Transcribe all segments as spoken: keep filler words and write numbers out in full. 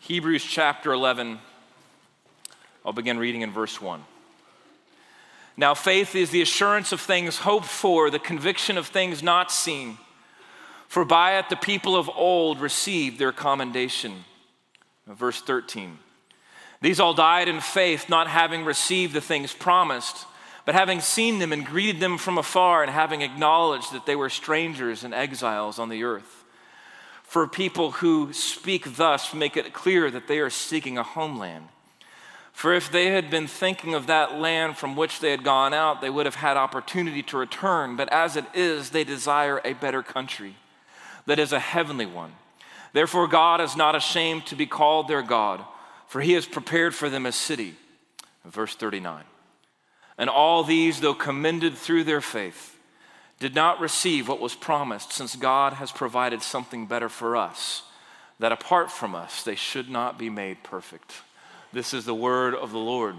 Hebrews chapter eleven, I'll begin reading in verse one. Now faith is the assurance of things hoped for, the conviction of things not seen. For by it the people of old received their commendation. Verse thirteen. These all died in faith, not having received the things promised, but having seen them and greeted them from afar, and having acknowledged that they were strangers and exiles on the earth. For people who speak thus make it clear that they are seeking a homeland. For if they had been thinking of that land from which they had gone out, they would have had opportunity to return. But as it is, they desire a better country, that is a heavenly one. Therefore God is not ashamed to be called their God, for he has prepared for them a city. Verse thirty-nine. And all these, though commended through their faith, did not receive what was promised, since God has provided something better for us, that apart from us they should not be made perfect. This is the word of the Lord.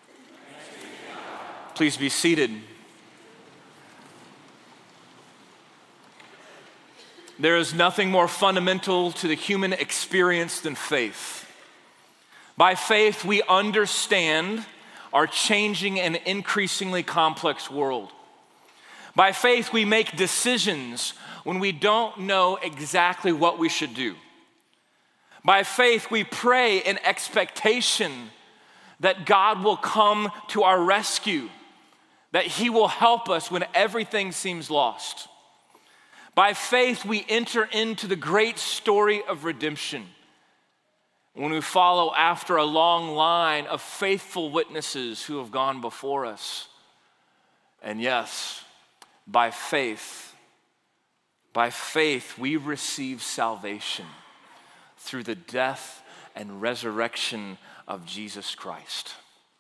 Please be seated. There is nothing more fundamental to the human experience than faith. By faith, we understand our changing and increasingly complex world. By faith, we make decisions when we don't know exactly what we should do. By faith, we pray in expectation that God will come to our rescue, that he will help us when everything seems lost. By faith, we enter into the great story of redemption when we follow after a long line of faithful witnesses who have gone before us. And yes, by faith, by faith, we receive salvation through the death and resurrection of Jesus Christ.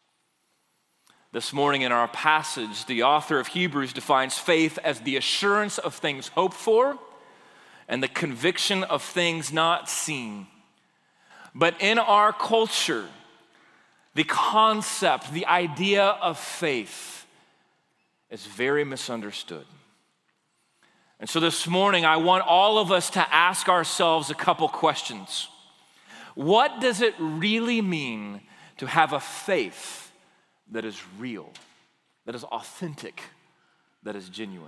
This morning in our passage, the author of Hebrews defines faith as the assurance of things hoped for and the conviction of things not seen. But in our culture, the concept, the idea of faith is very misunderstood. And so this morning, I want all of us to ask ourselves a couple questions. What does it really mean to have a faith that is real, that is authentic, that is genuine?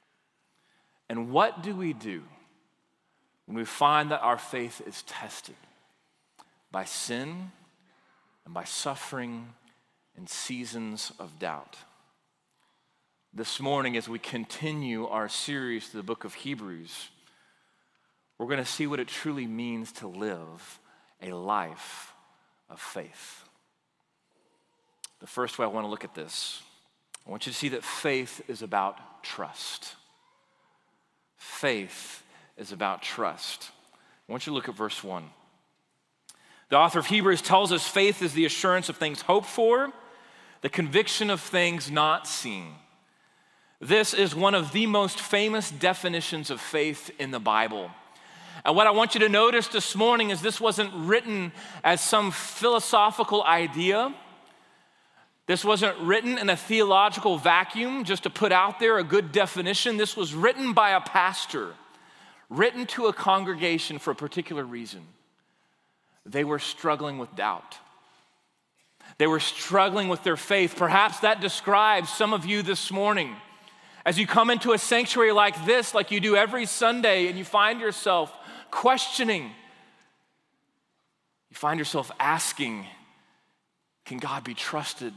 And what do we do when we find that our faith is tested by sin and by suffering and seasons of doubt? This morning, as we continue our series through the book of Hebrews, we're going to see what it truly means to live a life of faith. The first way I want to look at this, I want you to see that faith is about trust. Faith is about trust. I want you to look at verse one. The author of Hebrews tells us faith is the assurance of things hoped for, the conviction of things not seen. This is one of the most famous definitions of faith in the Bible. And what I want you to notice this morning is this wasn't written as some philosophical idea. This wasn't written in a theological vacuum just to put out there a good definition. This was written by a pastor, written to a congregation for a particular reason. They were struggling with doubt. They were struggling with their faith. Perhaps that describes some of you this morning. As you come into a sanctuary like this, like you do every Sunday, and you find yourself questioning, you find yourself asking, can God be trusted?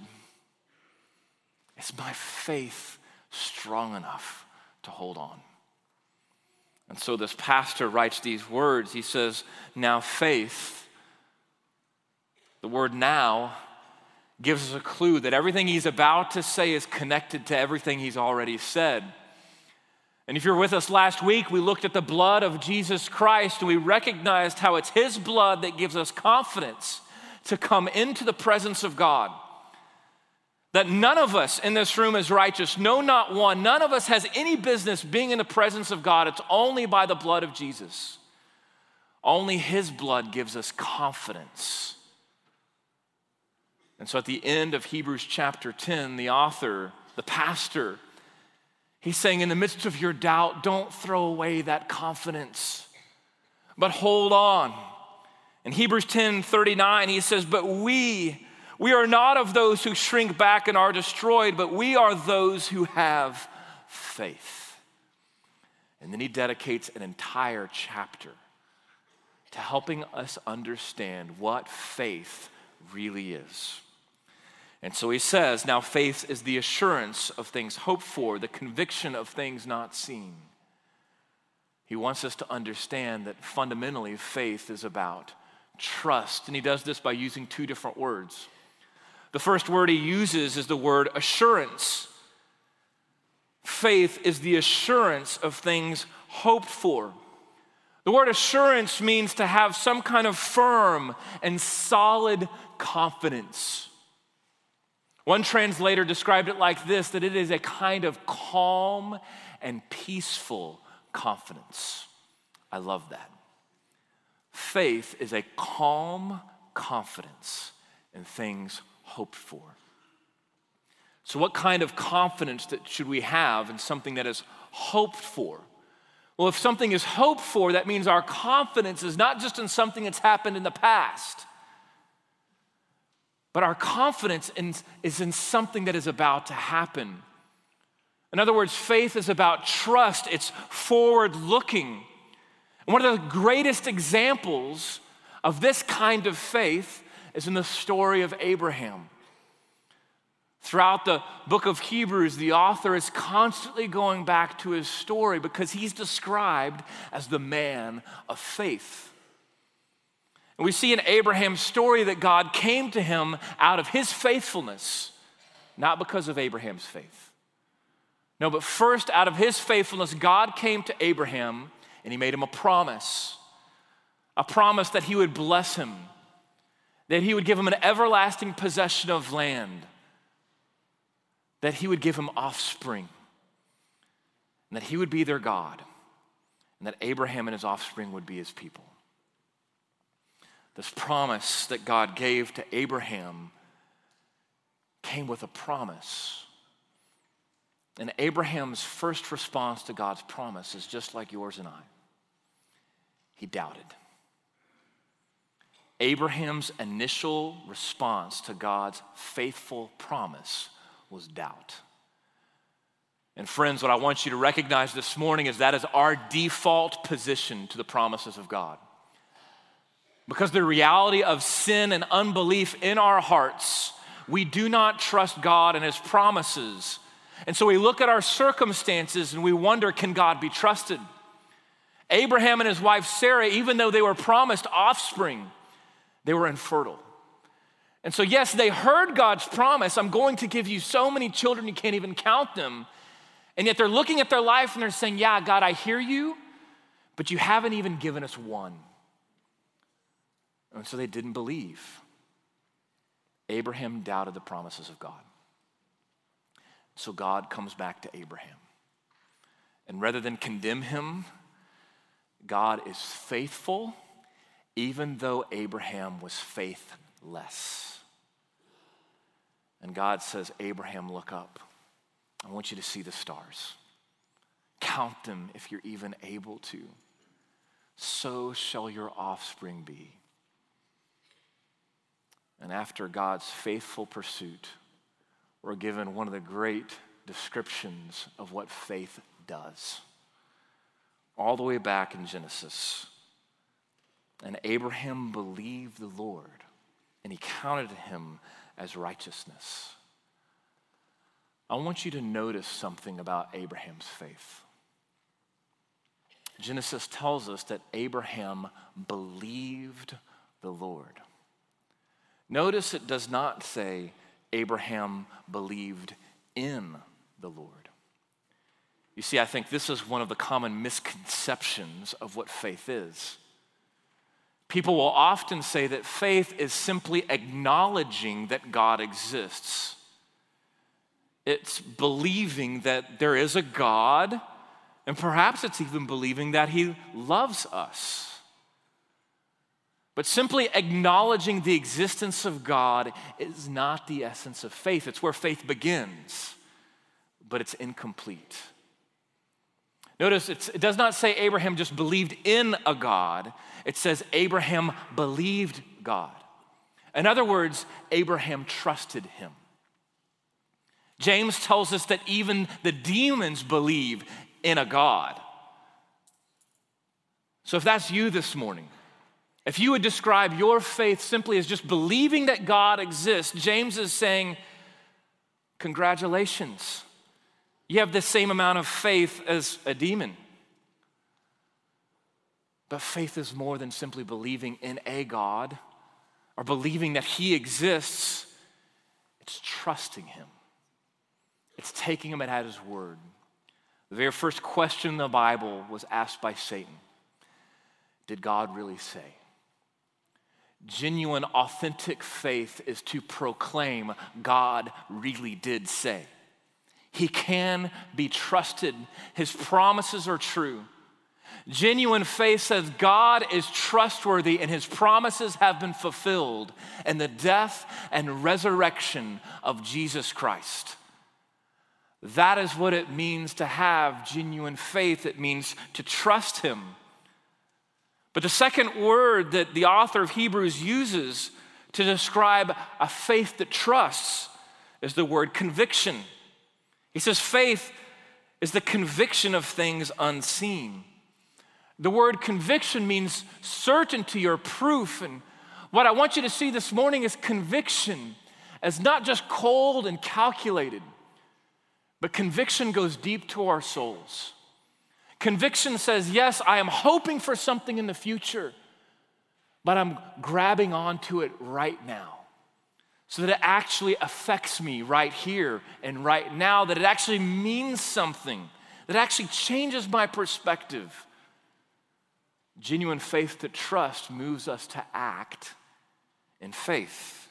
Is my faith strong enough to hold on? And so this pastor writes these words. He says, now faith, the word now, gives us a clue that everything he's about to say is connected to everything he's already said. And if you're with us last week, we looked at the blood of Jesus Christ, and we recognized how it's his blood that gives us confidence to come into the presence of God. That none of us in this room is righteous, no, not one. None of us has any business being in the presence of God. It's only by the blood of Jesus. Only his blood gives us confidence. And so at the end of Hebrews chapter ten, the author, the pastor, he's saying in the midst of your doubt, don't throw away that confidence, but hold on In Hebrews ten thirty-nine, he says, but we, we are not of those who shrink back and are destroyed, but we are those who have faith. And then he dedicates an entire chapter to helping us understand what faith really is. And so he says, now faith is the assurance of things hoped for, the conviction of things not seen. He wants us to understand that fundamentally faith is about trust. And he does this by using two different words. The first word he uses is the word assurance. Faith is the assurance of things hoped for. The word assurance means to have some kind of firm and solid confidence. One translator described it like this, that it is a kind of calm and peaceful confidence. I love that. Faith is a calm confidence in things hoped for. So what kind of confidence that should we have in something that is hoped for? Well, if something is hoped for, that means our confidence is not just in something that's happened in the past, but our confidence in, is in something that is about to happen. In other words, faith is about trust. It's forward-looking. And one of the greatest examples of this kind of faith is in the story of Abraham. Throughout the book of Hebrews, the author is constantly going back to his story because he's described as the man of faith. And we see in Abraham's story that God came to him out of his faithfulness, not because of Abraham's faith. No, but first out of his faithfulness, God came to Abraham and he made him a promise. A promise that he would bless him, that he would give him an everlasting possession of land, that he would give him offspring, and that he would be their God, and that Abraham and his offspring would be his people. This promise that God gave to Abraham came with a promise. And Abraham's first response to God's promise is just like yours and I. He doubted. Abraham's initial response to God's faithful promise was doubt. And friends, what I want you to recognize this morning is that is our default position to the promises of God. Because the reality of sin and unbelief in our hearts, we do not trust God and his promises. And so we look at our circumstances and we wonder, can God be trusted? Abraham and his wife Sarah, even though they were promised offspring, they were infertile. And so yes, they heard God's promise, I'm going to give you so many children you can't even count them. And yet they're looking at their life and they're saying, yeah, God, I hear you, but you haven't even given us one. And so they didn't believe. Abraham doubted the promises of God. So God comes back to Abraham. And rather than condemn him, God is faithful, even though Abraham was faithless. And God says, Abraham, look up. I want you to see the stars. Count them if you're even able to. So shall your offspring be. And after God's faithful pursuit, we're given one of the great descriptions of what faith does. All the way back in Genesis. And Abraham believed the Lord, and he counted him as righteousness. I want you to notice something about Abraham's faith. Genesis tells us that Abraham believed the Lord. Notice it does not say Abraham believed in the Lord. You see, I think this is one of the common misconceptions of what faith is. People will often say that faith is simply acknowledging that God exists. It's believing that there is a God, and perhaps it's even believing that he loves us. But simply acknowledging the existence of God is not the essence of faith. It's where faith begins, but it's incomplete. Notice it's, it does not say Abraham just believed in a God. It says Abraham believed God. In other words, Abraham trusted him. James tells us that even the demons believe in a God. So if that's you this morning, if you would describe your faith simply as just believing that God exists, James is saying, congratulations. You have the same amount of faith as a demon. But faith is more than simply believing in a God or believing that he exists. It's trusting him. It's taking him at his word. The very first question in the Bible was asked by Satan. Did God really say? Genuine, authentic faith is to proclaim God really did say. He can be trusted. His promises are true. Genuine faith says God is trustworthy and his promises have been fulfilled in the death and resurrection of Jesus Christ. That is what it means to have genuine faith. It means to trust him. But the second word that the author of Hebrews uses to describe a faith that trusts is the word conviction. He says faith is the conviction of things unseen. The word conviction means certainty or proof. And what I want you to see this morning is conviction as not just cold and calculated, but conviction goes deep to our souls. Conviction says, yes, I am hoping for something in the future, but I'm grabbing onto it right now so that it actually affects me right here and right now, that it actually means something, that actually changes my perspective. Genuine faith that trust moves us to act in faith.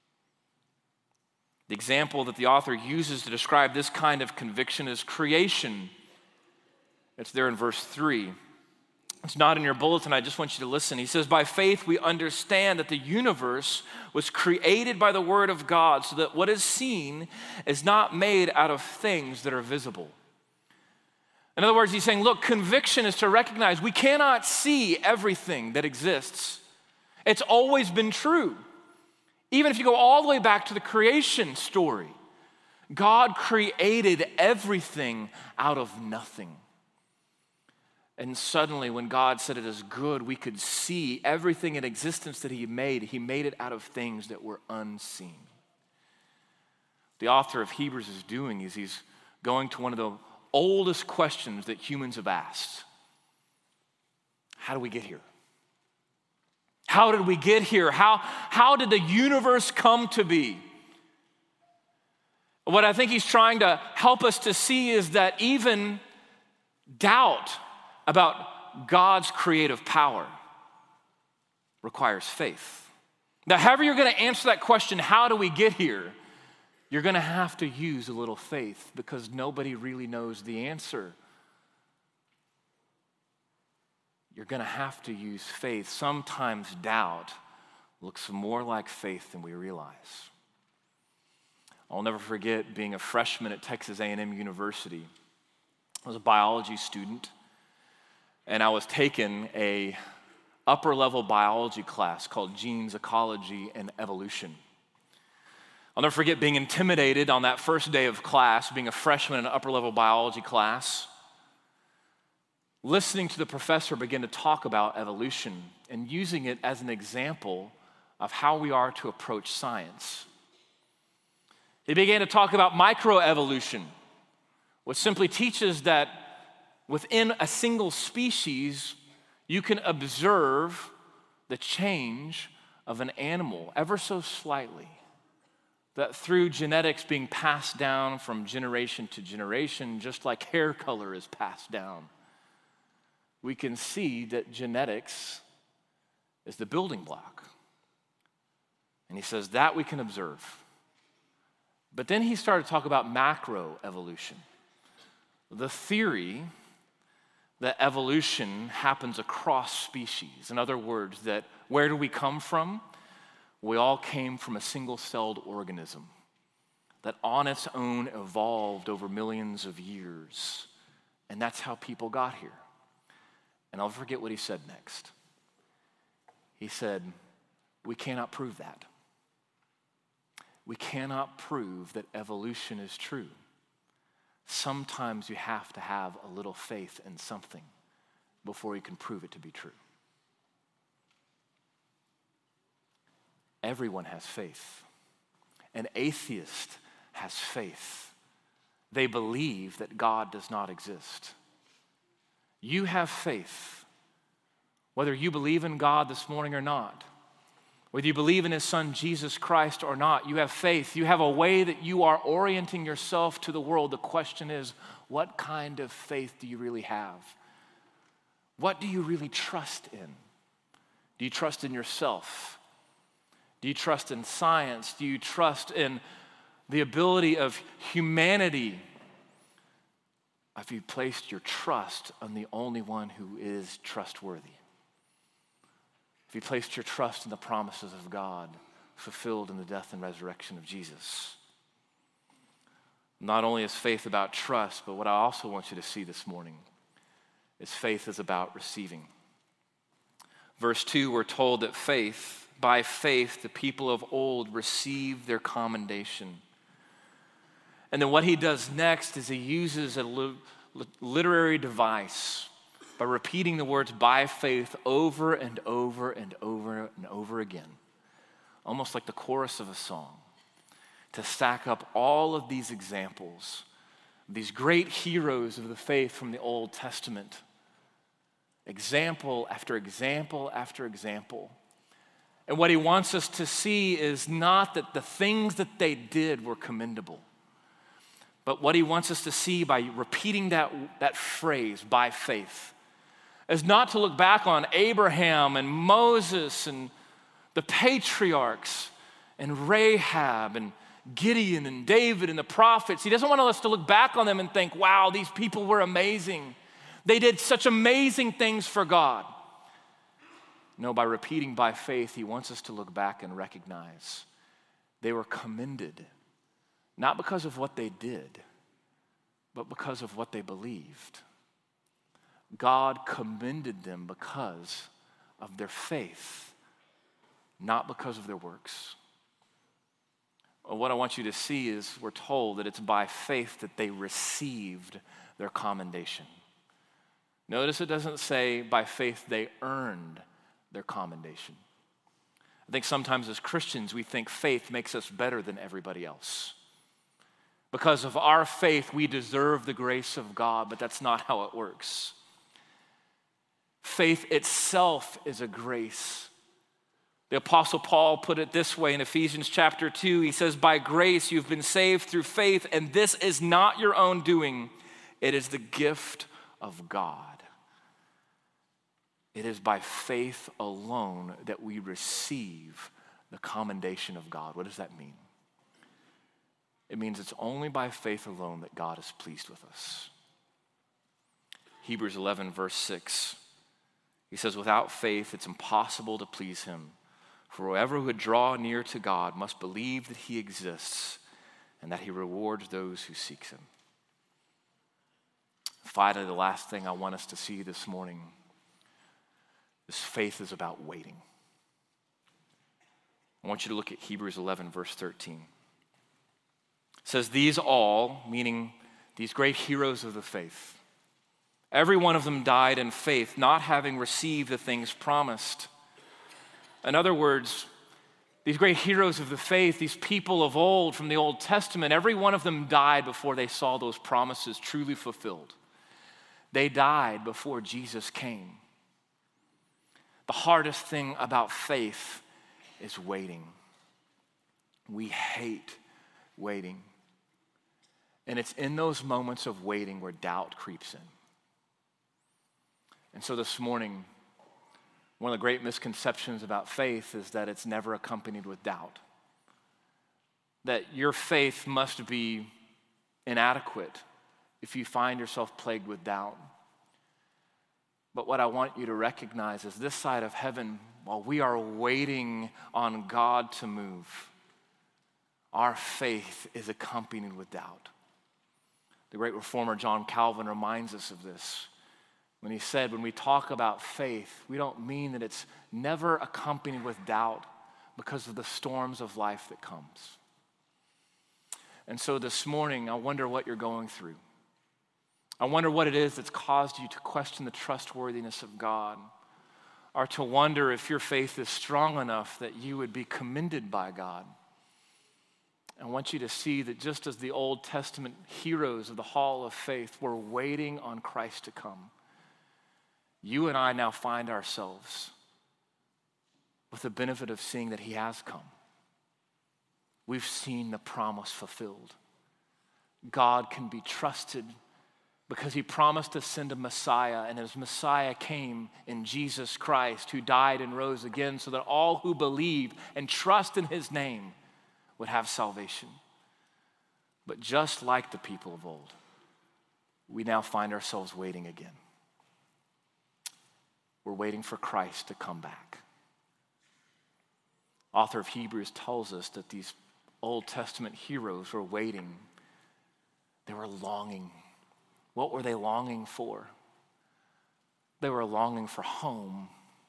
The example that the author uses to describe this kind of conviction is creation. It's there in verse three. It's not in your bulletin. I just want you to listen. He says, by faith we understand that the universe was created by the word of God, so that what is seen is not made out of things that are visible. In other words, he's saying, look, conviction is to recognize we cannot see everything that exists. It's always been true. Even if you go all the way back to the creation story, God created everything out of nothing. And suddenly, when God said it is good, we could see everything in existence that he made. He made it out of things that were unseen. The author of Hebrews is doing is he's going to one of the oldest questions that humans have asked. How do we get here? How did we get here? How, how did the universe come to be? What I think he's trying to help us to see is that even doubt about God's creative power requires faith. Now, however you're going to answer that question, how do we get here? You're going to have to use a little faith because nobody really knows the answer. You're going to have to use faith. Sometimes doubt looks more like faith than we realize. I'll never forget being a freshman at Texas A and M University. I was a biology student, and I was taking a upper level biology class called Genes, Ecology, and Evolution. I'll never forget being intimidated on that first day of class, being a freshman in an upper level biology class, listening to the professor begin to talk about evolution and using it as an example of how we are to approach science. He began to talk about microevolution, which simply teaches that within a single species, you can observe the change of an animal ever so slightly. That through genetics being passed down from generation to generation, just like hair color is passed down, we can see that genetics is the building block. And he says that we can observe. But then he started to talk about macroevolution, the theory that evolution happens across species. In other words, that where do we come from? We all came from a single-celled organism that on its own evolved over millions of years. And that's how people got here. And I'll forget what he said next. He said, we cannot prove that. We cannot prove that evolution is true. Sometimes you have to have a little faith in something before you can prove it to be true. Everyone has faith. An atheist has faith. They believe that God does not exist. You have faith. Whether you believe in God this morning or not, whether you believe in his son Jesus Christ or not, you have faith. You have a way that you are orienting yourself to the world. The question is, what kind of faith do you really have? What do you really trust in? Do you trust in yourself? Do you trust in science? Do you trust in the ability of humanity? Have you placed your trust on the only one who is trustworthy? Have you placed your trust in the promises of God fulfilled in the death and resurrection of Jesus? Not only is faith about trust, but what I also want you to see this morning is faith is about receiving. Verse two, we're told that faith, by faith, the people of old received their commendation. And then what he does next is he uses a literary device by repeating the words by faith over and over and over and over again, almost like the chorus of a song, to stack up all of these examples, these great heroes of the faith from the Old Testament, example after example after example. And what he wants us to see is not that the things that they did were commendable, but what he wants us to see by repeating that, that phrase, by faith, is not to look back on Abraham and Moses and the patriarchs and Rahab and Gideon and David and the prophets. He doesn't want us to look back on them and think, wow, these people were amazing. They did such amazing things for God. No, by repeating by faith, he wants us to look back and recognize they were commended, not because of what they did, but because of what they believed. God commended them because of their faith, not because of their works. Well, what I want you to see is we're told that it's by faith that they received their commendation. Notice it doesn't say by faith they earned their commendation. I think sometimes as Christians we think faith makes us better than everybody else. Because of our faith we deserve the grace of God, but that's not how it works. Faith itself is a grace. The Apostle Paul put it this way in Ephesians chapter two. He says, by grace you've been saved through faith, and this is not your own doing. It is the gift of God. It is by faith alone that we receive the commendation of God. What does that mean? It means it's only by faith alone that God is pleased with us. Hebrews eleven verse six. He says, without faith, it's impossible to please him. For whoever would draw near to God must believe that he exists and that he rewards those who seek him. Finally, the last thing I want us to see this morning is faith is about waiting. I want you to look at Hebrews eleven, verse thirteen. It says, these all, meaning these great heroes of the faith, every one of them died in faith, not having received the things promised. In other words, these great heroes of the faith, these people of old from the Old Testament, every one of them died before they saw those promises truly fulfilled. They died before Jesus came. The hardest thing about faith is waiting. We hate waiting. And it's in those moments of waiting where doubt creeps in. And so this morning, one of the great misconceptions about faith is that it's never accompanied with doubt. That your faith must be inadequate if you find yourself plagued with doubt. But what I want you to recognize is this side of heaven, while we are waiting on God to move, our faith is accompanied with doubt. The great reformer John Calvin reminds us of this. when he said, when we talk about faith, we don't mean that it's never accompanied with doubt because of the storms of life that comes. And so this morning, I wonder what you're going through. I wonder what it is that's caused you to question the trustworthiness of God, or to wonder if your faith is strong enough that you would be commended by God. I want you to see that just as the Old Testament heroes of the Hall of Faith were waiting on Christ to come, you and I now find ourselves with the benefit of seeing that he has come. We've seen the promise fulfilled. God can be trusted because he promised to send a Messiah, and his Messiah came in Jesus Christ, who died and rose again so that all who believe and trust in his name would have salvation. But just like the people of old, we now find ourselves waiting again. We're waiting for Christ to come back. Author of Hebrews tells us that these Old Testament heroes were waiting. They were longing. What were they longing for? They were longing for home.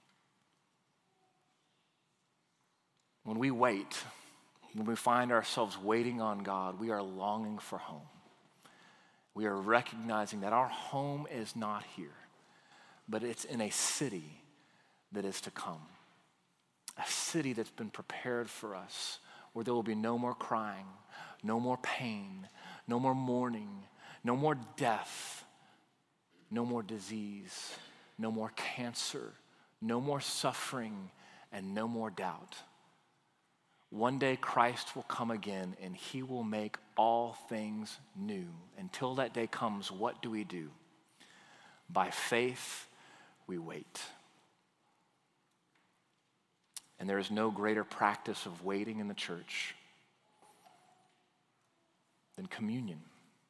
When we wait, when we find ourselves waiting on God, we are longing for home. We are recognizing that our home is not here, but it's in a city that is to come. A city that's been prepared for us, where there will be no more crying, no more pain, no more mourning, no more death, no more disease, no more cancer, no more suffering, and no more doubt. One day Christ will come again and he will make all things new. Until that day comes, what do we do? By faith, we wait. And there is no greater practice of waiting in the church than communion.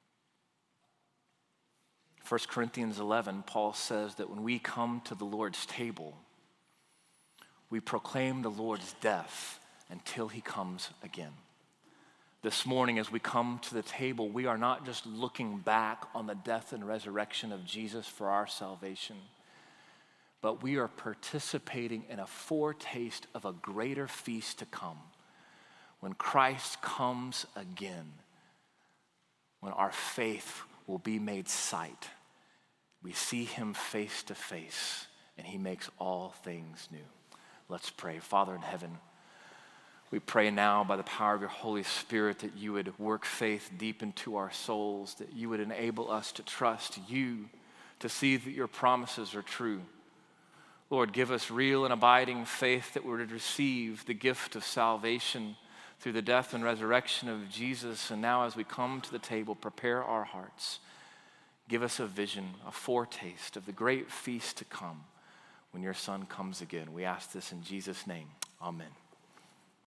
First Corinthians eleven, Paul says that when we come to the Lord's table, we proclaim the Lord's death until he comes again. This morning, as we come to the table, we are not just looking back on the death and resurrection of Jesus for our salvation, but we are participating in a foretaste of a greater feast to come. When Christ comes again, when our faith will be made sight, we see him face to face, and he makes all things new. Let's pray. Father in heaven, we pray now by the power of your Holy Spirit that you would work faith deep into our souls, that you would enable us to trust you, to see that your promises are true. Lord, give us real and abiding faith that we would receive the gift of salvation through the death and resurrection of Jesus. And now as we come to the table, prepare our hearts. Give us a vision, a foretaste of the great feast to come when your Son comes again. We ask this in Jesus' name. Amen.